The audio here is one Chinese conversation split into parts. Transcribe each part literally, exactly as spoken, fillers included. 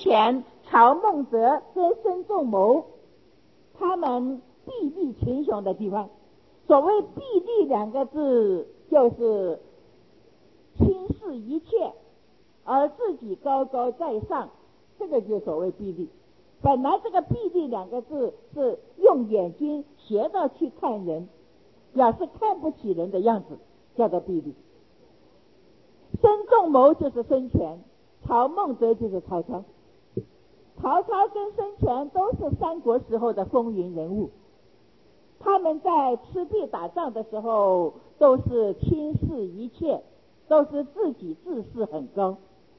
前曹孟德跟孙仲谋他们避地群雄的地方。所谓避地两个字，就是轻视一切而自己高高在上，这个就所谓避地。本来这个避地两个字是用眼睛斜着去看人，表示看不起人的样子，叫做避地。孙仲谋就是孙权，曹孟德就是曹操。曹操跟孙权都是三国时候的风云人物，他们在赤壁打仗的时候都是轻视一切，都是自己自视很高，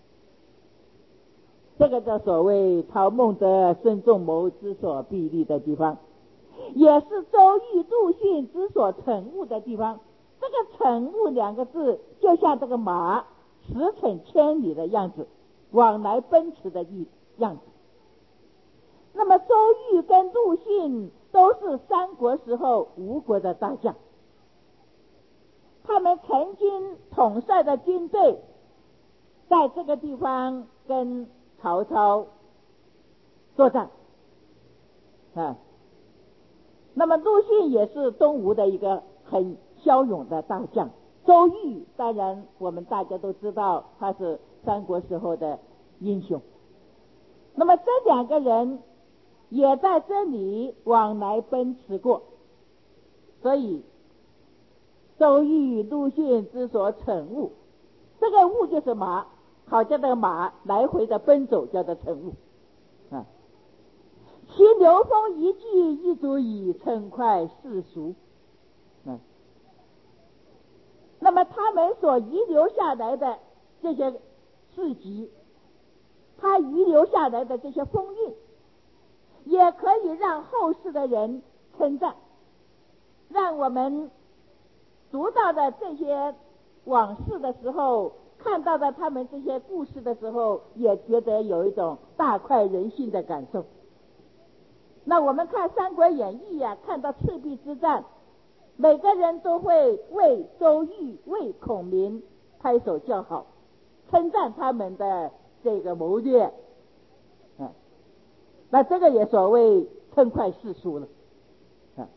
这个叫所谓曹孟德孙仲谋之所避立的地方，也是周瑜陆逊之所乘务的地方。这个乘务两个字就像这个马驰骋千里的样子，往来奔驰的样子。那么周瑜跟陆逊都是三国时候吴国的大将，他们曾经统帅的军队在这个地方跟曹操作战啊。那么陆逊也是东吴的一个很骁勇的大将，周瑜当然我们大家都知道他是三国时候的英雄。那么这两个人也在这里往来奔驰过，所以周瑜陆逊之所乘务，这个务就是马，好像这个马来回的奔走叫做乘务啊。其流风一句，亦足以称快世俗啊。那么他们所遗留下来的这些事迹，他遗留下来的这些风韵，也可以让后世的人称赞，让我们读到的这些往事的时候，看到的他们这些故事的时候，也觉得有一种大快人心的感受。那我们看《三国演义》啊，看到赤壁之战，每个人都会为周瑜、为孔明拍手叫好，称赞他们的这个谋略。嗯，那这个也所谓称快世俗了。嗯，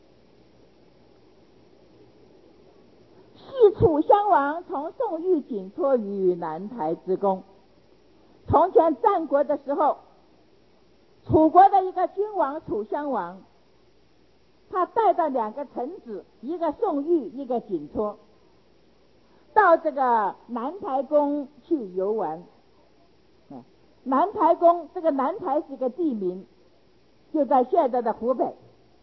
系楚襄王从宋玉紧托于南台之功。从前战国的时候，楚国的一个君王楚襄王，他带着两个臣子，一个宋玉，一个紧托，到这个南台宫去游玩。南台宫，这个南台是个地名，就在现在的湖北。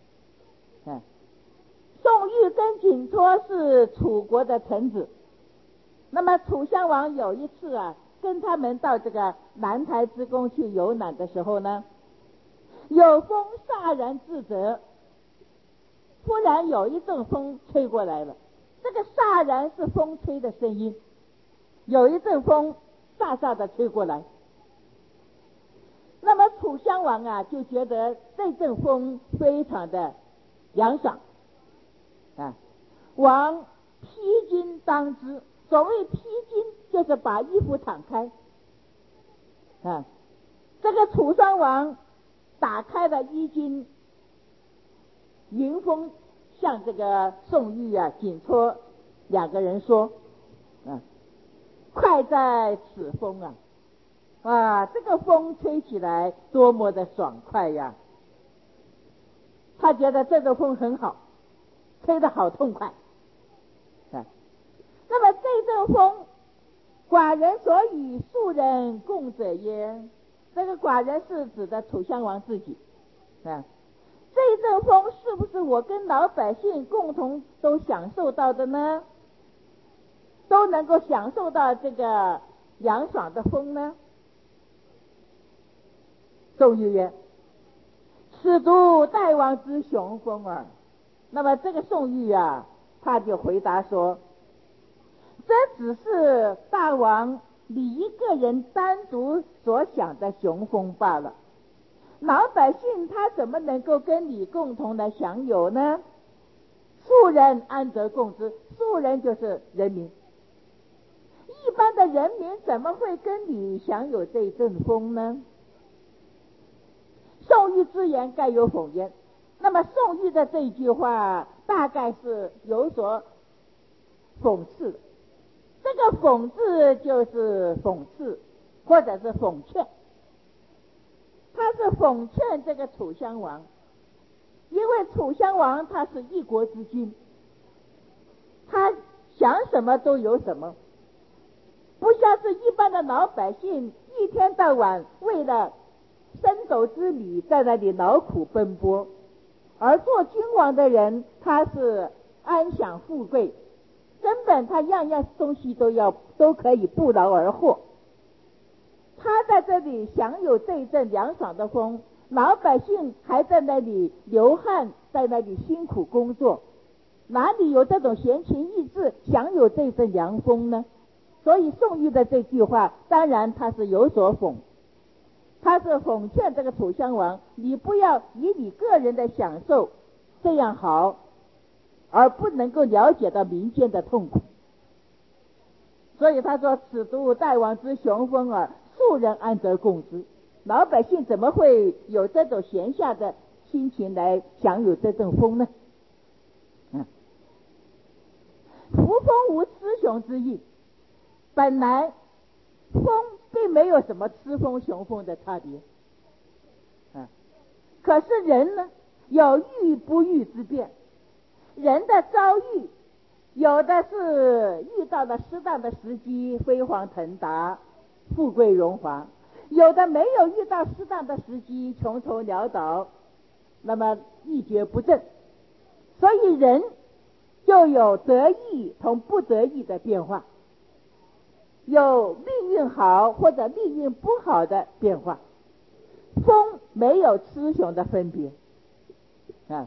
宋玉跟紧托是楚国的臣子，那么楚襄王有一次啊，跟他们到这个南台之宫去游览的时候呢，有风飒然自得，忽然有一阵风吹过来了，这个飒然是风吹的声音，有一阵风飒飒的吹过来。那么楚襄王啊就觉得这阵风非常的凉爽啊，王披巾当之，所谓披巾就是把衣服敞开啊。这个楚襄王打开了衣襟，迎风向这个宋玉啊、紧托两个人说啊，快在此风啊，哇，这个风吹起来多么的爽快呀！他觉得这个风很好，吹得好痛快啊。那么这阵风，寡人所与庶人共者耶？这个寡人是指的楚襄王自己啊。这阵风是不是我跟老百姓共同都享受到的呢？都能够享受到这个凉爽的风呢？宋玉曰：此独大王之雄风耳。那么这个宋玉啊，他就回答说，这只是大王你一个人单独所想的雄风罢了，老百姓他怎么能够跟你共同来享有呢？庶人安得共之？庶人就是人民，一般的人民怎么会跟你享有这一阵风呢？ 宋玉之言，盖有讽焉。那么宋玉的这一句话大概是有所讽刺的，这个讽字就是讽刺或者是讽劝，他是讽劝这个楚襄王，因为楚襄王他是一国之君，他想什么都有什么，不像是一般的老百姓一天到晚为了升斗之礼在那里劳苦奔波，而做君王的人他是安享富贵，根本他样样东西都要都可以不劳而获，他在这里享有这一阵凉爽的风，老百姓还在那里流汗，在那里辛苦工作，哪里有这种闲情逸致享有这阵凉风呢？所以宋玉的这句话当然他是有所讽，他是讽劝这个楚襄王，你不要以你个人的享受这样好，而不能够了解到民间的痛苦。所以他说，此独大王之雄风耳，庶人安得共之？老百姓怎么会有这种闲暇的心情来享有这阵风呢？嗯，扶风无雌雄之意，本来风并没有什么雌风雄风的差别，嗯，可是人呢有遇不遇之变，人的遭遇有的是遇到了适当的时机飞黄腾达富贵荣华，有的没有遇到适当的时机穷愁潦倒，那么一蹶不振。所以人就有得意同不得意的变化，有命运好或者命运不好的变化，风没有雌雄的分别啊。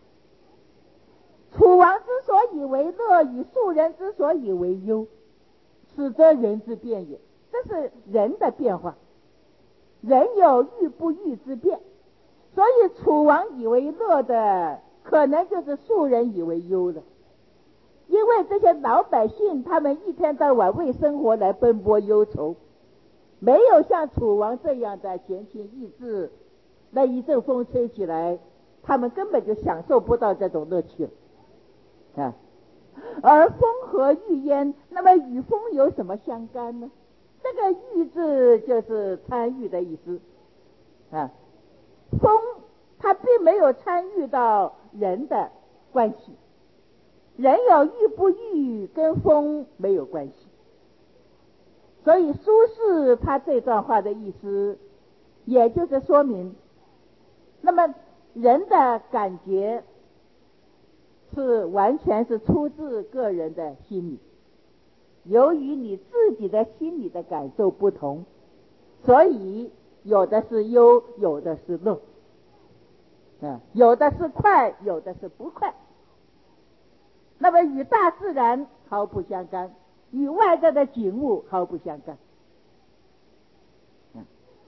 楚王之所以为乐，与庶人之所以为忧，此则人之变也。这是人的变化，人有遇不遇之变，所以楚王以为乐的，可能就是庶人以为忧的。因为这些老百姓他们一天到晚为生活来奔波忧愁，没有像楚王这样的闲情逸致，那一阵风吹起来，他们根本就享受不到这种乐趣了啊。而风和遇焉，那么与风有什么相干呢？这个遇字就是参与的意思啊。风它并没有参与到人的关系，人有遇不遇跟风没有关系。所以苏轼他这段话的意思也就是说明，那么人的感觉是完全是出自个人的心理，由于你自己的心理的感受不同，所以有的是忧，有的是乐，嗯，有的是快，有的是不快。那么与大自然毫不相干，与外在的景物毫不相干。嗯，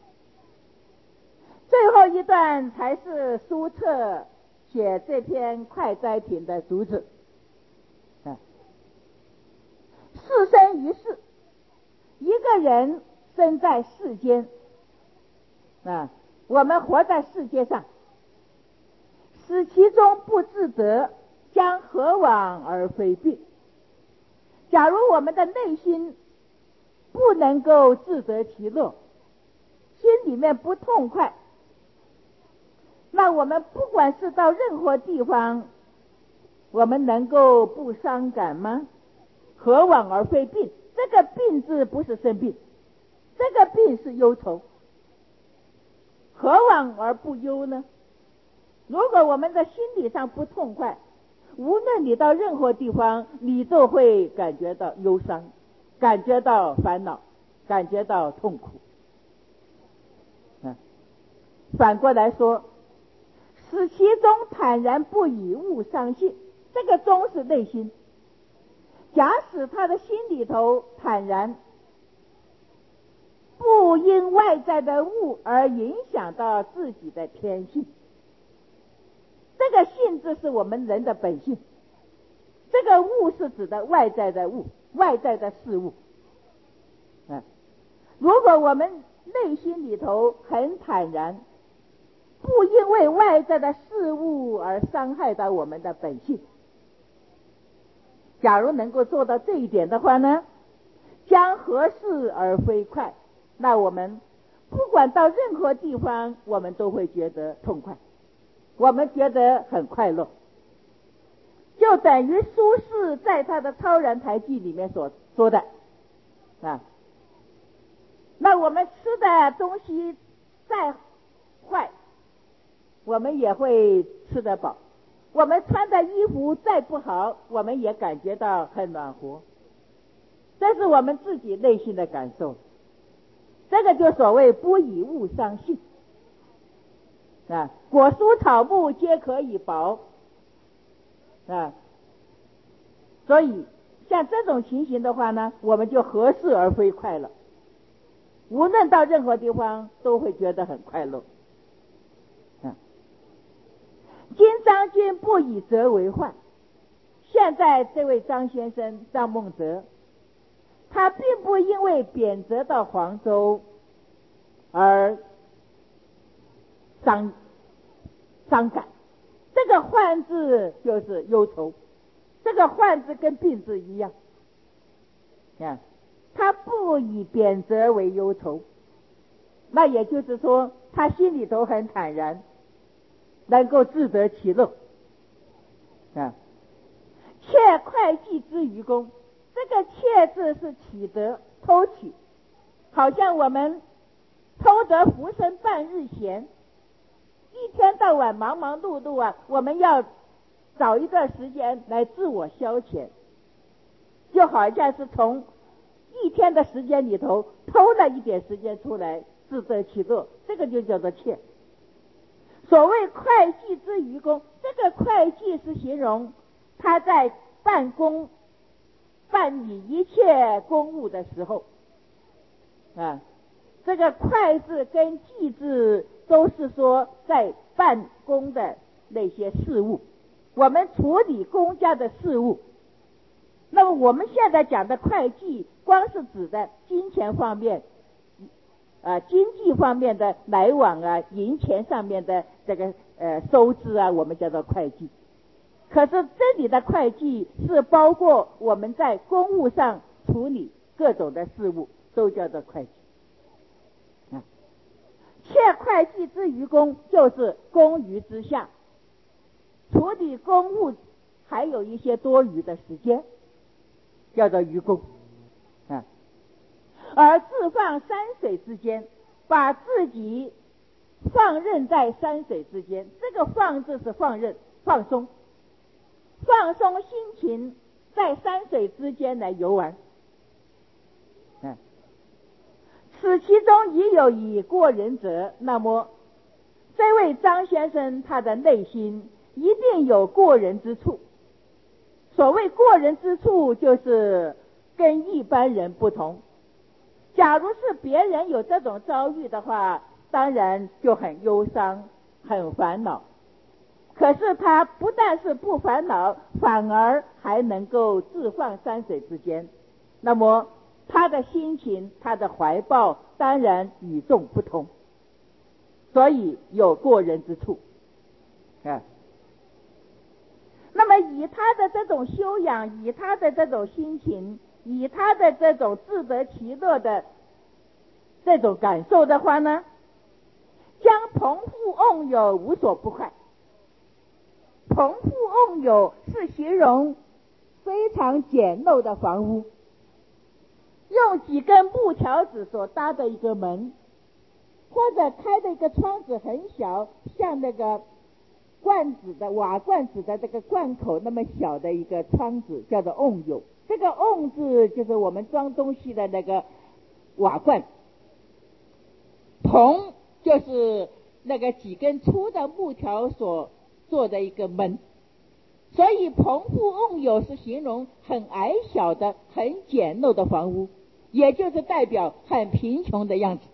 最后一段才是苏辙写这篇快哉品的主旨。嗯，世生于世，一个人生在世间啊，我们活在世界上，使其中不自得，将何往而非病？假如我们的内心不能够自得其乐，心里面不痛快，那我们不管是到任何地方，我们能够不伤感吗？何往而非病？这个病字不是生病，这个病是忧愁。何往而不忧呢？如果我们的心理上不痛快，无论你到任何地方，你都会感觉到忧伤，感觉到烦恼，感觉到痛苦。嗯，反过来说，使其中坦然不以物伤心，这个中是内心。假使他的心里头坦然，不因外在的物而影响到自己的天性。这个性质是我们人的本性，这个物是指的外在的物，外在的事物。嗯，如果我们内心里头很坦然， 不因为外在的事物而伤害到我们的本性。假如能够做到这一点的话呢，将合适而非快，那我们不管到任何地方，我们都会觉得痛快，我们觉得很快乐。就等于苏轼在他的《超然台记》里面所说的啊，那我们吃的东西再坏，我们也会吃得饱；我们穿的衣服再不好，我们也感觉到很暖和。这是我们自己内心的感受。这个就所谓不以物伤性啊，果蔬草木皆可以饱啊。所以像这种情形的话呢，我们就合适而非快乐，无论到任何地方都会觉得很快乐。啊，今张君不以责为患。现在这位张先生张梦泽，他并不因为贬谪到黄州而伤伤感。这个患字就是忧愁，这个患字跟病字一样啊，他不以贬谪为忧愁，那也就是说他心里头很坦然，能够自得其乐啊。窃会计之愚公，这个窃字是取得偷取，好像我们偷得浮生半日闲，一天到晚忙忙碌碌啊，我们要找一段时间来自我消遣，就好像是从一天的时间里头偷了一点时间出来自得其乐，这个就叫做窃。所谓会计之愚公，这个会计是形容他在办公办理一切公务的时候啊，这个会字跟计字都是说在办公的那些事务，我们处理公家的事务。那么我们现在讲的会计，光是指的金钱方面啊，经济方面的来往啊，银钱上面的这个呃收支啊，我们叫做会计。可是这里的会计是包括我们在公务上处理各种的事务，都叫做会计啊。窃会计之愚公，就是公余之下，处理公务还有一些多余的时间，叫做愚公啊。而自放山水之间，把自己放任在山水之间，这个放字是放任放松，放松心情，在山水之间来游玩。嗯，此其中已有以过人者，那么这位张先生他的内心一定有过人之处。所谓过人之处，就是跟一般人不同。假如是别人有这种遭遇的话，当然就很忧伤很烦恼，可是他不但是不烦恼，反而还能够自放山水之间，那么他的心情他的怀抱当然与众不同，所以有过人之处啊。那么以他的这种修养，以他的这种心情，以他的这种自得其乐的这种感受的话呢，将棚户瓮有无所不快。棚户瓮有是形容非常简陋的房屋，用几根木条子所搭的一个门，或者开的一个窗子很小，像那个罐子的瓦罐子的这个罐口那么小的一个窗子，叫做瓮有。这个瓮字就是我们装东西的那个瓦罐，棚就是那个几根粗的木条所做的一个门，所以棚户瓮有是形容很矮小的很简陋的房屋，也就是代表很贫穷的样子。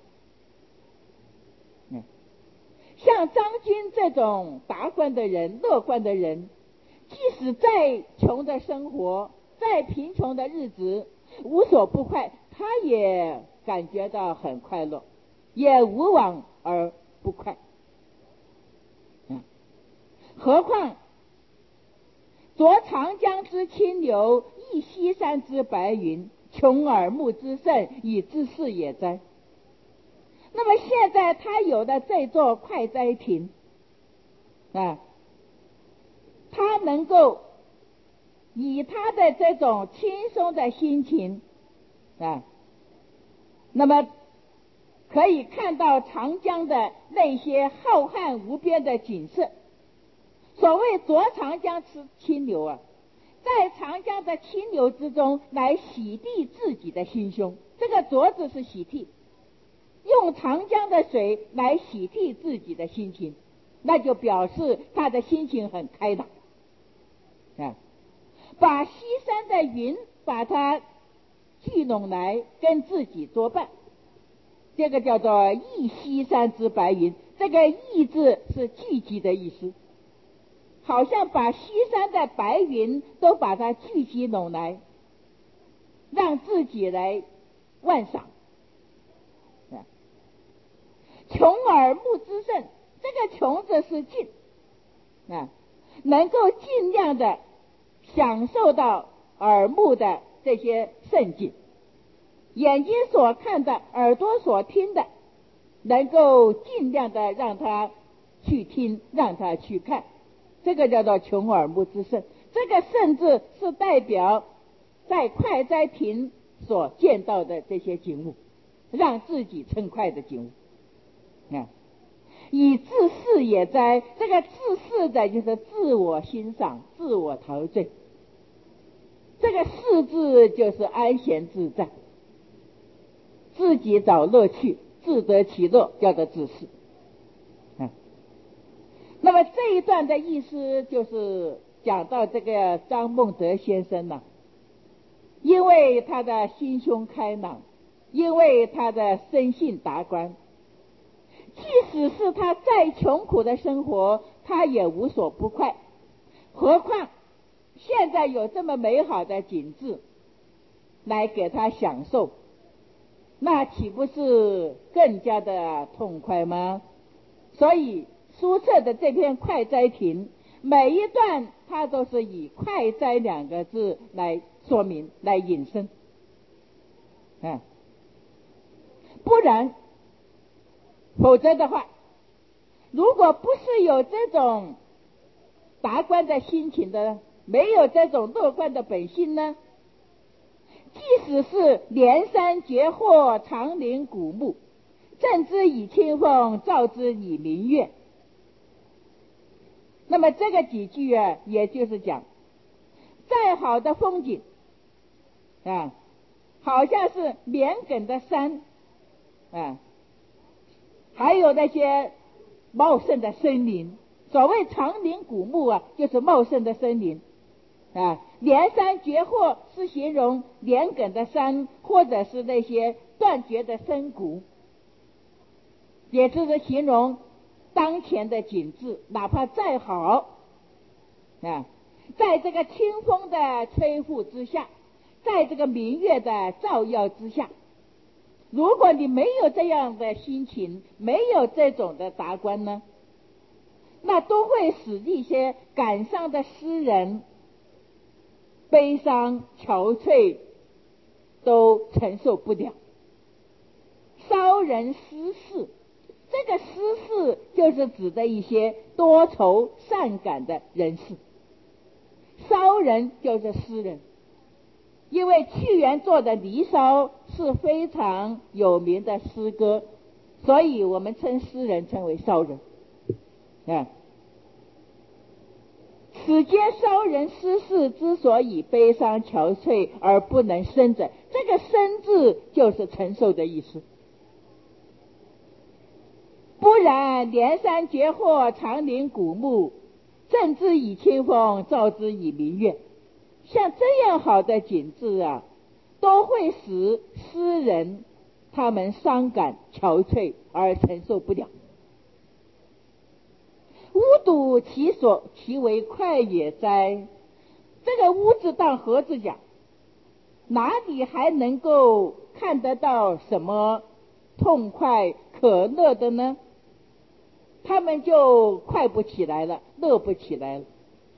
像张军这种达观的人乐观的人，即使再穷的生活再贫穷的日子无所不快，他也感觉到很快乐，也无往而不快何况濯长江之清流，翳西山之白云，穷耳目之胜，以知是也哉。那么现在他有的这座快哉亭啊，他能够以他的这种轻松的心情啊，那么可以看到长江的那些浩瀚无边的景色。所谓濯长江之清流啊，在长江的清流之中来洗涤自己的心胸，这个濯字是洗涤，用长江的水来洗涤自己的心情，那就表示他的心情很开朗啊。把西山的云把它聚拢来跟自己作伴，这个叫做翳西山之白云。这个翳字是聚集的意思，好像把西山的白云都把它聚集拢来，让自己来观赏。穷耳目之胜，这个穷字是尽啊，能够尽量的享受到耳目的这些胜境，眼睛所看的，耳朵所听的，能够尽量的让他去听，让他去看，这个叫做穷耳目之胜。这个胜字是代表在快哉亭所见到的这些景物，让自己称快的景物啊，以自是也哉。这个自是的就是自我欣赏，自我陶醉。这个是字就是安闲自在，自己找乐趣，自得其乐，叫做自是啊。那么这一段的意思就是讲到这个张孟德先生呢、啊，因为他的心胸开朗，因为他的生性达观，即使是他再穷苦的生活，他也无所不快。何况现在有这么美好的景致来给他享受，那岂不是更加的痛快吗？所以苏辙的这篇快哉亭，每一段它都是以快哉两个字来说明，来引申啊，不然否则的话，如果不是有这种达观的心情的，没有这种乐观的本性呢，即使是连山绝壑，长林古木，正之以清风，照之以明月。那么这个几句啊，也就是讲，再好的风景啊，好像是绵亘的山啊，还有那些茂盛的森林。所谓长林古木啊，就是茂盛的森林啊。连山绝壑是形容连亘的山，或者是那些断绝的深谷，也就是形容当前的景致，哪怕再好啊，在这个清风的吹拂之下，在这个明月的照耀之下，如果你没有这样的心情，没有这种的达观呢，那都会使一些感伤的诗人悲伤憔悴，都承受不了。骚人诗士，这个诗士就是指的一些多愁善感的人士，骚人就是诗人。因为屈原做的《离骚》是非常有名的诗歌，所以我们称诗人称为骚人啊。此皆骚人诗士之所以悲伤憔悴而不能生者，这个生字就是承受的意思。不然连山绝壑，长林古木，正之以清风，照之以明月。像这样好的景致啊，都会使诗人他们伤感憔悴而承受不了。吾睹其所，其为快也哉。这个吾字当何字讲，哪里还能够看得到什么痛快可乐的呢？ 他们就快不起来了，乐不起来了。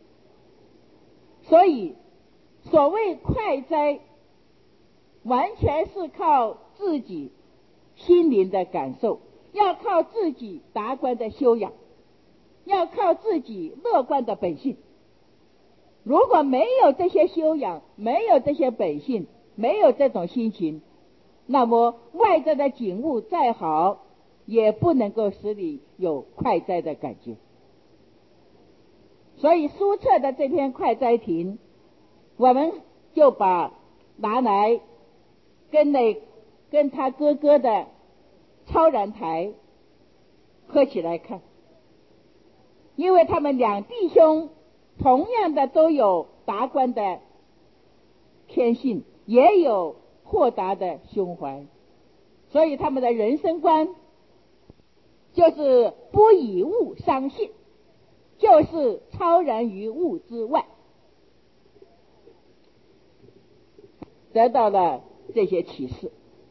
所以所谓快哉，完全是靠自己心灵的感受，要靠自己达观的修养，要靠自己乐观的本性。如果没有这些修养，没有这些本性，没有这种心情，那么外在的景物再好，也不能够使你有快哉的感觉。所以苏辙的这篇快哉亭，我们就把拿来跟那跟他哥哥的超然台合起来看，因为他们两弟兄同样的都有达观的天性，也有豁达的胸怀，所以他们的人生观就是不以物伤性，就是超然于物之外，得到了这些启示。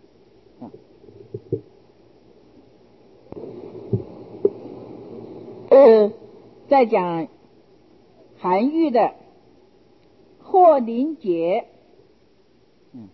呃，再讲韩愈的霍林杰，嗯，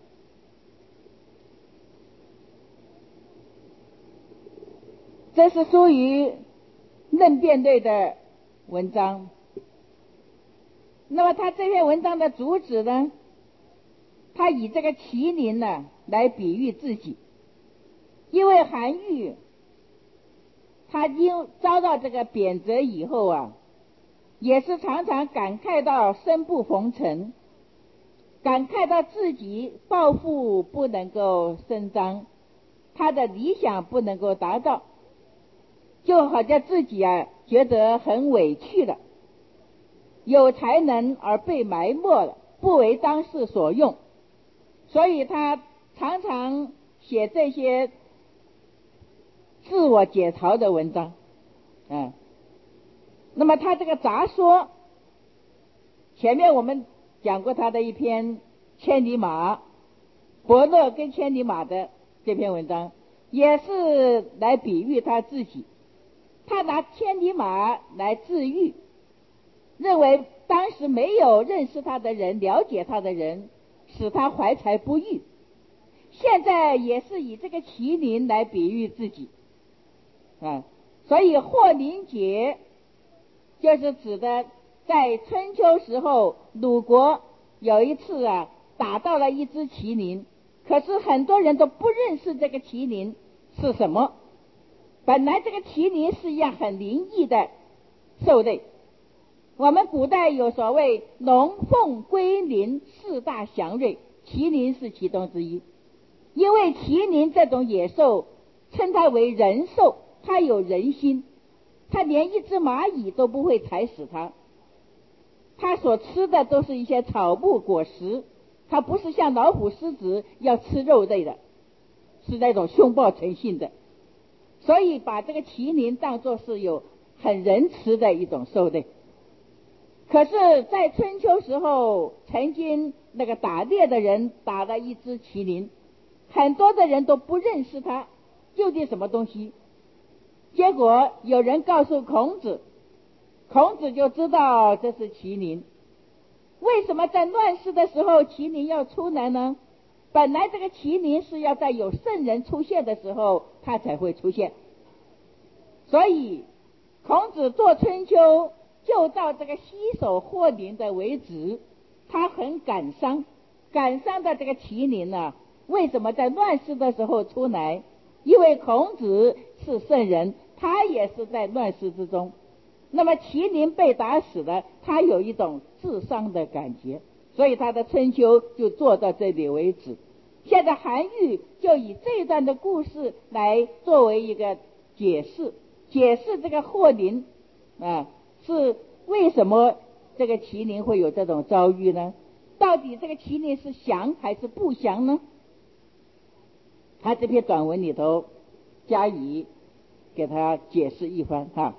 这是属于论辩类的文章。那么他这篇文章的主旨呢，他以这个麒麟呢来比喻自己，因为韩愈他因遭到这个贬谪以后啊，也是常常感慨到生不逢辰，感慨到自己抱负不能够伸张，他的理想不能够达到，就好像自己啊觉得很委屈了，有才能而被埋没了，不为当世所用，所以他常常写这些自我解嘲的文章。嗯，那么他这个杂说，前面我们讲过他的一篇千里马，伯乐跟千里马的这篇文章，也是来比喻他自己。他拿千里马来自喻，认为当时没有认识他的人，了解他的人，使他怀才不遇。现在也是以这个麒麟来比喻自己啊，所以霍林杰就是指的在春秋时候，鲁国有一次啊打到了一只麒麟，可是很多人都不认识这个麒麟是什么。本来这个麒麟是一样很灵异的兽类，我们古代有所谓龙凤龟麟四大祥瑞，麒麟是其中之一。因为麒麟这种野兽称它为人兽，它有人心，它连一只蚂蚁都不会踩死它，它所吃的都是一些草木果实，它不是像老虎狮子要吃肉类的，是那种凶暴成性的，所以把这个麒麟当作是有很仁慈的一种兽类。可是在春秋时候，曾经那个打猎的人打了一只麒麟，很多的人都不认识它究竟什么东西，结果有人告诉孔子，孔子就知道这是麒麟。为什么在乱世的时候麒麟要出来呢？本来这个麒麟是要在有圣人出现的时候它才会出现，所以孔子做春秋就到这个西首霍林的为止，他很感伤，感伤的这个麒麟呢，为什么在乱世的时候出来？因为孔子是圣人，他也是在乱世之中，那么麒麟被打死了，他有一种自伤的感觉，所以他的春秋就做到这里为止。现在韩愈就以这段的故事来作为一个解释，解释这个霍林啊是为什么这个麒麟会有这种遭遇呢？到底这个麒麟是祥还是不祥呢？他这篇短文里头加以给他解释一番哈。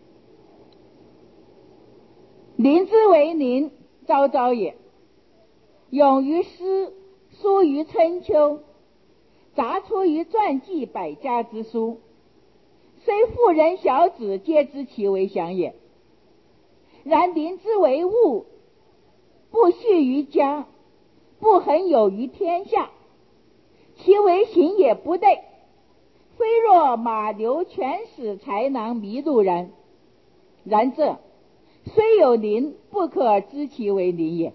麟之为麟，昭昭也，勇于诗，疏于春秋，杂出于传记百家之书， 虽妇人小子，皆知其为祥也。然临之为物，不恤于家，不恒有于天下，其为行也不对，非若马牛犬豕豺狼麋鹿然。然这虽有灵，不可知其为灵也。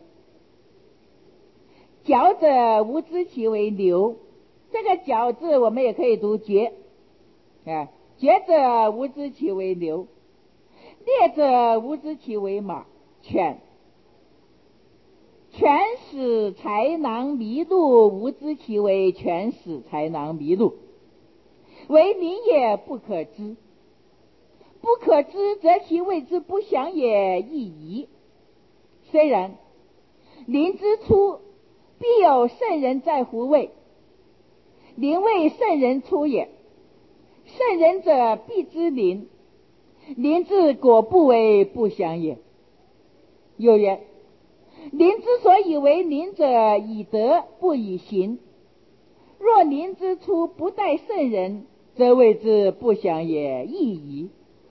角者无知其为牛，这个角字我们也可以读绝啊，绝者无知其为牛，猎者无知其为马犬，犬豕豺狼麋鹿无知其为犬豕豺狼麋鹿，为灵也不可知。不可知，则其谓之不祥也亦宜。虽然，灵之初，必有圣人在乎位，灵为圣人出也。圣人者必知灵，灵之果不为不祥也。又曰：灵之所以为灵者，以德不以行。若灵之初不待圣人，则谓之不祥也亦宜。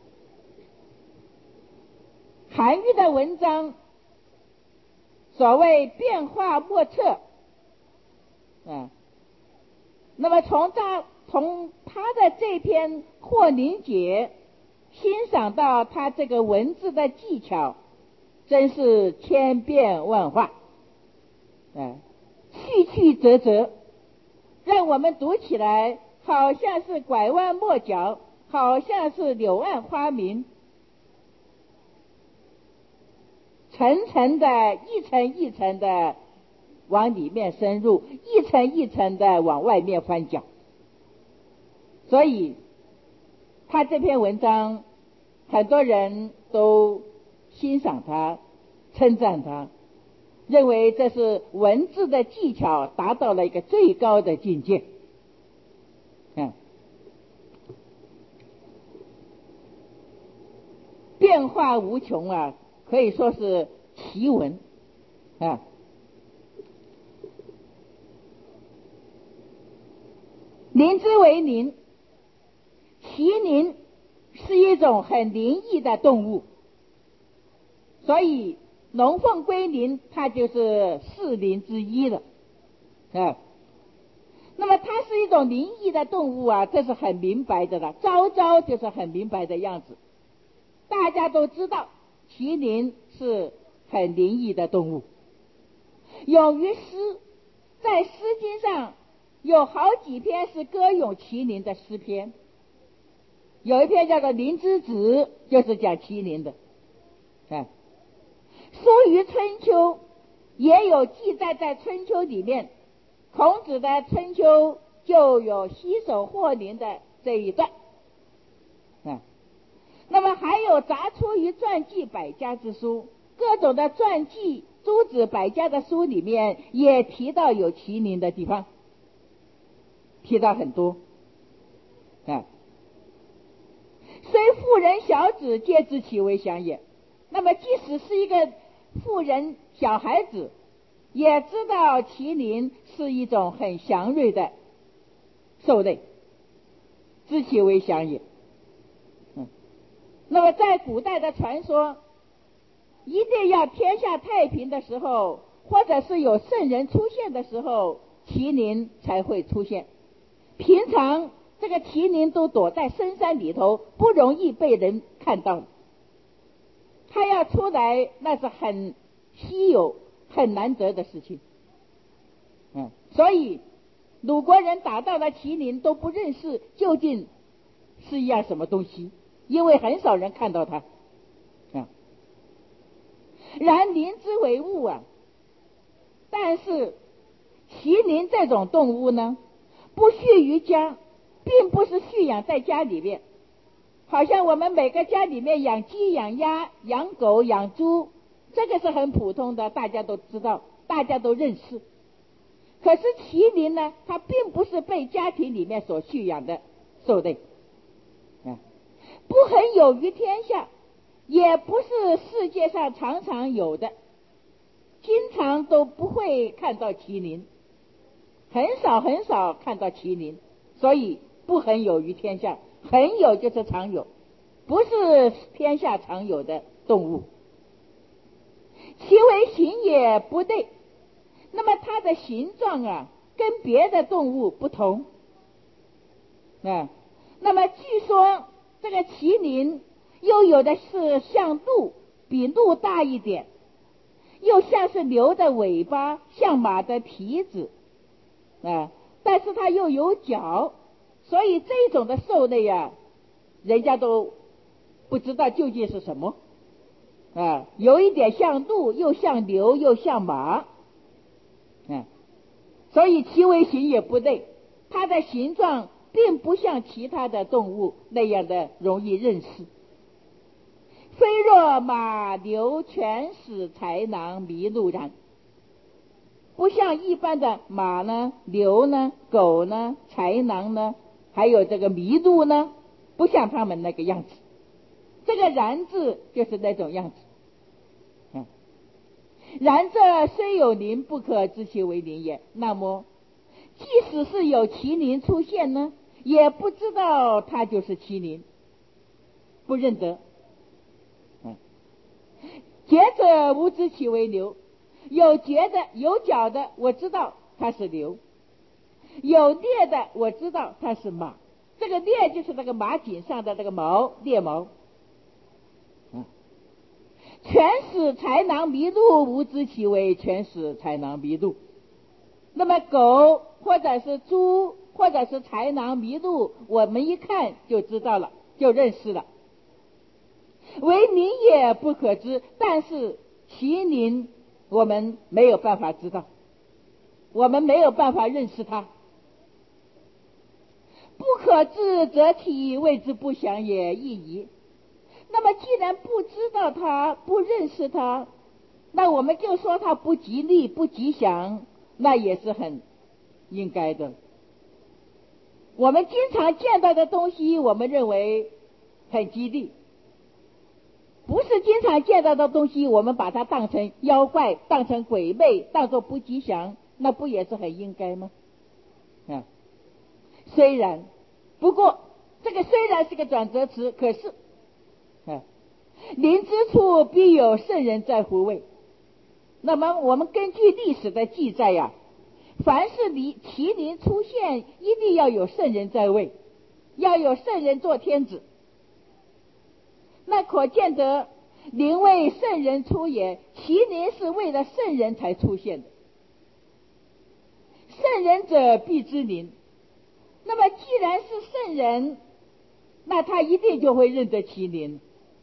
韩愈的文章所谓变化莫测啊，那么从他从他的这篇霍灵解欣赏到他这个文字的技巧，真是千变万化啊，曲曲折折，让我们读起来好像是拐弯抹角，好像是柳暗花明，层层的一层一层的往里面深入，一层一层的往外面翻搅。所以他这篇文章很多人都欣赏他，称赞他，认为这是文字的技巧达到了一个最高的境界。嗯，变化无穷啊，可以说是奇文啊。灵之为灵，其灵是一种很灵异的动物，所以龙凤龟灵它就是四灵之一了啊。那么它是一种灵异的动物啊，这是很明白的了，朝朝就是很明白的样子，大家都知道麒麟是很灵异的动物。勇于诗，在诗经上有好几篇是歌咏麒麟的诗篇，有一篇叫做《灵之子》，就是讲麒麟的。哎，书于春秋也有记载，在春秋里面，孔子的春秋就有西首霍麟的这一段。啊，那么还有杂出于传记百家之书，各种的传记诸子百家的书里面也提到有麒麟的地方，提到很多啊。虽妇人小子，皆知其为祥也。那么即使是一个妇人小孩子，也知道麒麟是一种很祥瑞的兽类，知其为祥也。嗯，那么在古代的传说，一定要天下太平的时候，或者是有圣人出现的时候，麒麟才会出现。平常这个麒麟都躲在深山里头，不容易被人看到，他要出来那是很稀有很难得的事情。嗯，所以鲁国人打到了麒麟都不认识究竟是一样什么东西，因为很少人看到它。嗯，然灵之为物啊，但是麒麟这种动物呢，不畜于家，并不是蓄养在家里面，好像我们每个家里面养鸡养鸭养狗养猪，这个是很普通的，大家都知道，大家都认识。可是麒麟呢，它并不是被家庭里面所蓄养的兽类，啊，不很有于天下，也不是世界上常常有的，经常都不会看到麒麟，很少很少看到麒麟，所以不很有于天下， 很有就是常有，不是天下常有的动物。其为形也不对，那么它的形状啊跟别的动物不同啊。那么据说这个麒麟又有的是像鹿，比鹿大一点，又像是牛的尾巴，像马的蹄子啊，但是它又有角，所以这种的兽类啊，人家都不知道究竟是什么啊，有一点像鹿，又像牛，又像马，嗯，所以其为形也不对，它的形状并不像其他的动物那样的容易认识。非若马牛犬豕豺狼麋鹿然，不像一般的马呢、牛呢、狗呢、豺狼呢，还有这个麋鹿呢，不像他们那个样子。这个然字就是那种样子。嗯，然这虽有麟，不可知其为麟也。那么即使是有麒麟出现呢，也不知道它就是麒麟，不认得。嗯，觉者无知其为牛，有觉的有角的我知道它是牛，有鬣的我知道它是马。这个鬣就是那个马颈上的那个毛，鬣毛。嗯，犬豕豺狼麋鹿，无知其为犬豕豺狼麋鹿。那么狗或者是猪或者是豺狼麋鹿，我们一看就知道了，就认识了。为麟也不可知，但是麒麟我们没有办法知道，我们没有办法认识它。不可知则体谓之不详也，亦宜。那么既然不知道它，不认识它，那我们就说它不吉利不吉祥，那也是很应该的。我们经常见到的东西我们认为很吉利，不是经常见到的东西我们把它当成妖怪，当成鬼魅，当作不吉祥，那不也是很应该吗？啊，虽然不过这个虽然是个转折词，可是啊，麟之处必有圣人在乎位。那么我们根据历史的记载呀、啊，凡是离麒麟出现，一定要有圣人在位，要有圣人做天子。那可见得麟为圣人出也，麒麟是为了圣人才出现的。圣人者必知麟，那么既然是圣人，那他一定就会认得麒麟。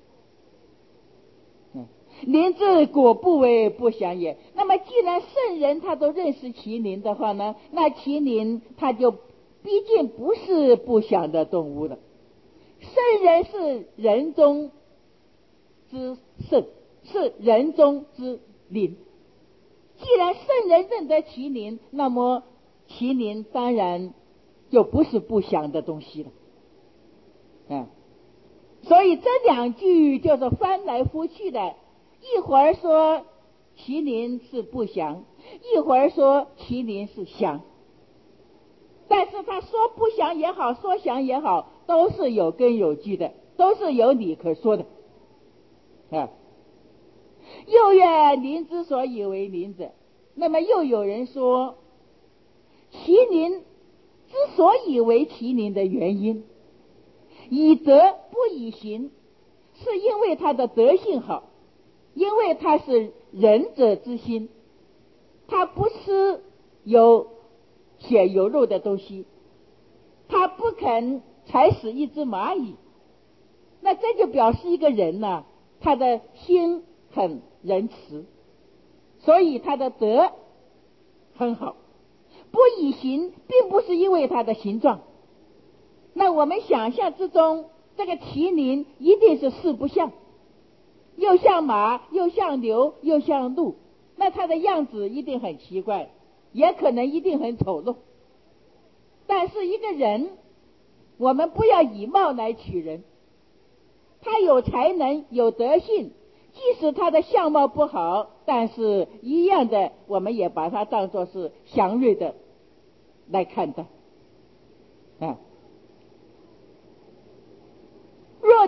麟之果不为不祥也。那么既然圣人他都认识麒麟的话呢，那麒麟他就毕竟不是不祥的动物了。圣人是人中之圣，是人中之麟。既然圣人认得麒麟，那么麒麟当然就不是不祥的东西了。嗯，所以这两句就是翻来覆去的，一会儿说麒麟是不祥，一会儿说麒麟是祥，但是他说不祥也好，说祥也好，都是有根有据的，都是有理可说的。啊，又曰麟之所以为麟者，那么又有人说麒麟之所以为麒麟的原因，以德不以行，是因为他的德性好，因为他是仁者之心，他不吃有血有肉的东西，他不肯踩死一只蚂蚁，那这就表示一个人呢、啊，他的心很仁慈，所以他的德很好。不以行并不是因为他的形状，那我们想象之中这个麒麟一定是四不像，又像马又像牛又像鹿，那它的样子一定很奇怪，也可能一定很丑陋。但是一个人我们不要以貌来取人，他有才能有德性，即使他的相貌不好，但是一样的我们也把他当作是祥瑞的来看待啊。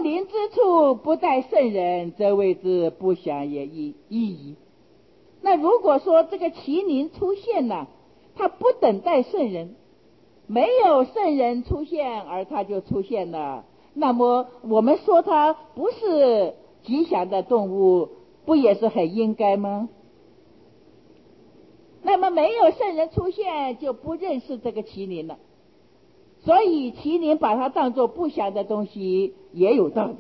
临之处不待圣人，则谓之不祥也已矣。那如果说这个麒麟出现了，他不等待圣人，没有圣人出现而他就出现了，那么我们说它不是吉祥的动物，不也是很应该吗？那么没有圣人出现，就不认识这个麒麟了，所以麒麟把它当作不祥的东西也有道理。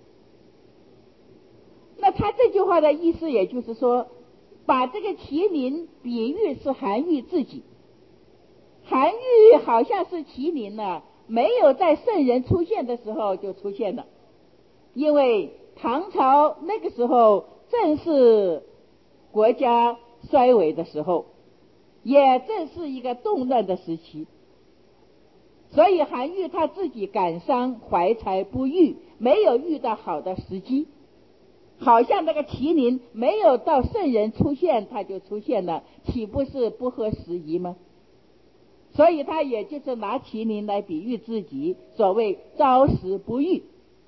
那他这句话的意思也就是说，把这个麒麟比喻是韩愈自己，韩愈好像是麒麟呢，没有在圣人出现的时候就出现了，因为唐朝那个时候正是国家衰微的时候，也正是一个动乱的时期，所以韩愈他自己感伤怀才不遇，没有遇到好的时机，好像那个麒麟没有到圣人出现他就出现了，岂不是不合时宜吗？所以他也就是拿麒麟来比喻自己，所谓朝时不遇。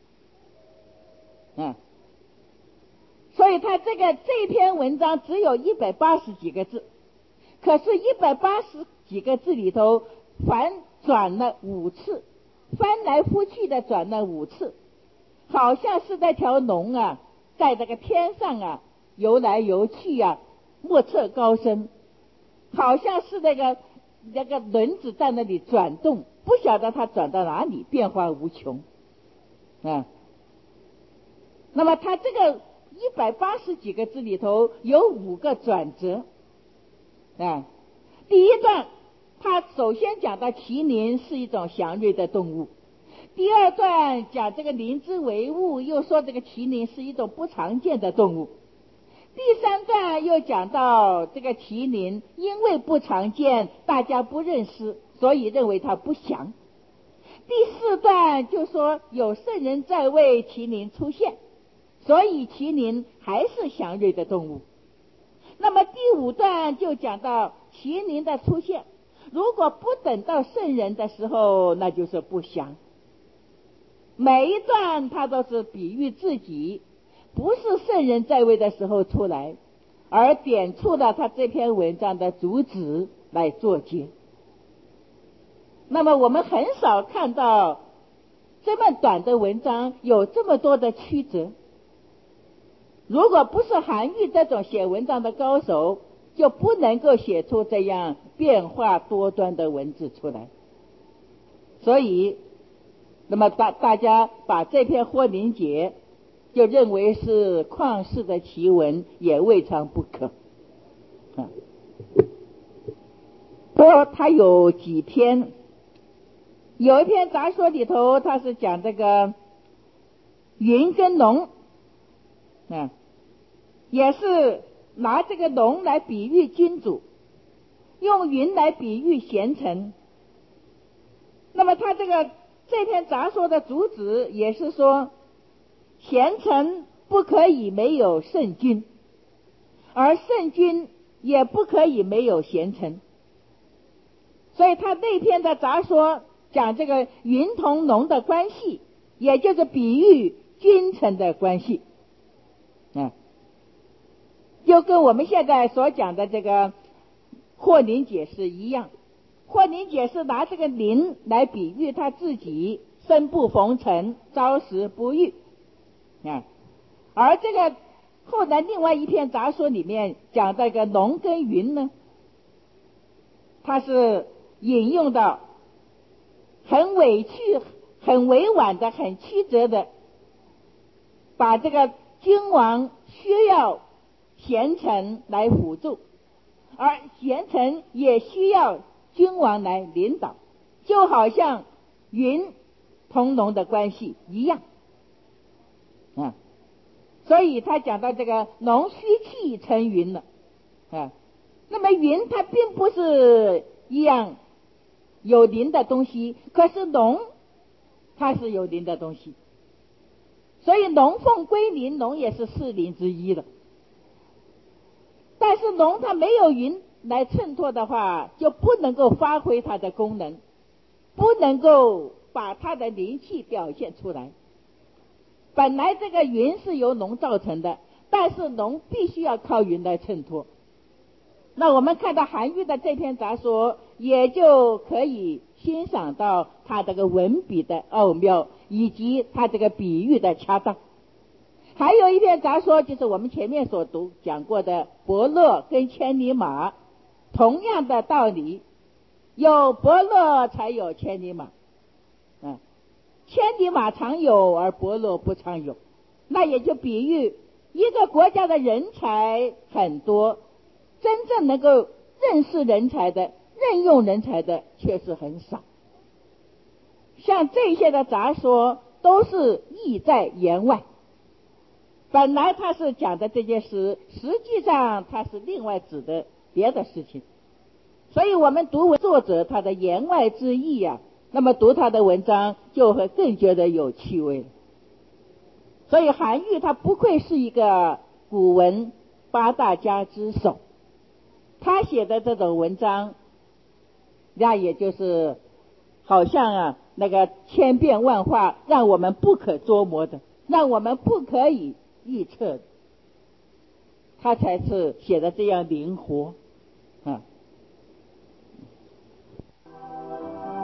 嗯，所以他这个这篇文章只有一百八十几个字，可是一百八十几个字里头反转了五次，翻来覆去的转了五次，好像是那条龙啊在这个天上啊游来游去啊，莫测高深，好像是那个那个轮子在那里转动，不晓得它转到哪里，变化无穷啊。那么它这个一百八十几个字里头有五个转折啊。第一段他首先讲到麒麟是一种祥瑞的动物，第二段讲这个灵之为物，又说这个麒麟是一种不常见的动物，第三段又讲到这个麒麟因为不常见，大家不认识，所以认为它不祥。第四段就说有圣人在位，麒麟出现，所以麒麟还是祥瑞的动物。那么第五段就讲到麒麟的出现，如果不等到圣人的时候，那就是不祥。每一段他都是比喻自己不是圣人在位的时候出来，而点出了他这篇文章的主旨来作结。那么我们很少看到这么短的文章有这么多的曲折，如果不是韩愈这种写文章的高手，就不能够写出这样变化多端的文字出来。所以那么大大家把这篇霍林解就认为是旷世的奇文，也未尝不可啊。说他有几篇，有一篇杂说里头他是讲这个云跟龙啊，也是拿这个龙来比喻君主，用云来比喻贤臣。那么他这个这篇杂说的主旨也是说，贤臣不可以没有圣君，而圣君也不可以没有贤臣。所以他那篇的杂说讲这个云同龙的关系，也就是比喻君臣的关系啊，就跟我们现在所讲的这个霍林解是一样。霍林解是拿这个麟来比喻他自己生不逢辰，朝时不遇啊，而这个后来另外一篇杂说里面讲这个龙跟云呢，他是引用到很委屈很委婉的很曲折的，把这个君王需要贤臣来辅助，而贤臣也需要君王来领导，就好像云同龙的关系一样啊。所以他讲到这个龙虚气成云了啊。那么云它并不是一样有灵的东西，可是龙它是有灵的东西，所以龙凤归灵，龙也是四灵之一的。但是龙它没有云来衬托的话，就不能够发挥它的功能，不能够把它的灵气表现出来。 本来这个云是由龙造成的，但是龙必须要靠云来衬托。那我们看到韩愈的这篇杂说，也就可以欣赏到他这个文笔的奥妙，以及他这个比喻的恰当。还有一篇杂说，就是我们前面所读讲过的伯乐跟千里马，同样的道理，有伯乐才有千里马，嗯，千里马常有而伯乐不常有。那也就比喻一个国家的人才很多，真正能够认识人才的、任用人才的却是很少。像这些的杂说都是意在言外，本来他是讲的这件事，实际上他是另外指的别的事情。所以我们读作者他的言外之意啊，那么读他的文章就会更觉得有趣味了。所以韩愈他不愧是一个古文八大家之首，他写的这种文章，那也就是好像啊那个千变万化，让我们不可捉摸的，让我们不可以预测的，他才是写的这样灵活啊。